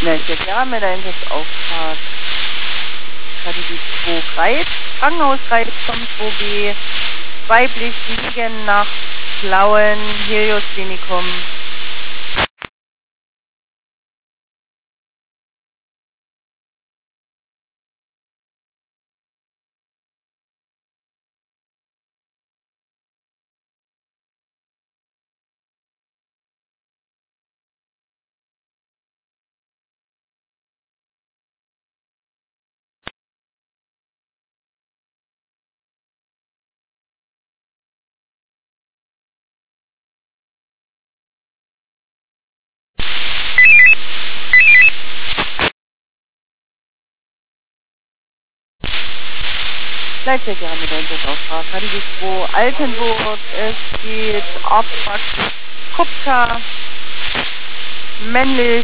Welches Jahr mit Einsatzauftrag? Kategorie 2 Kreis, Krankenhauskreis vom 2B, weiblich liegen nach Plauen, Helios Klinikum. Leitstelle mit Einsatzauftrag, Kategorie 2 Altenburg, es geht Auftrag Kupka, männlich.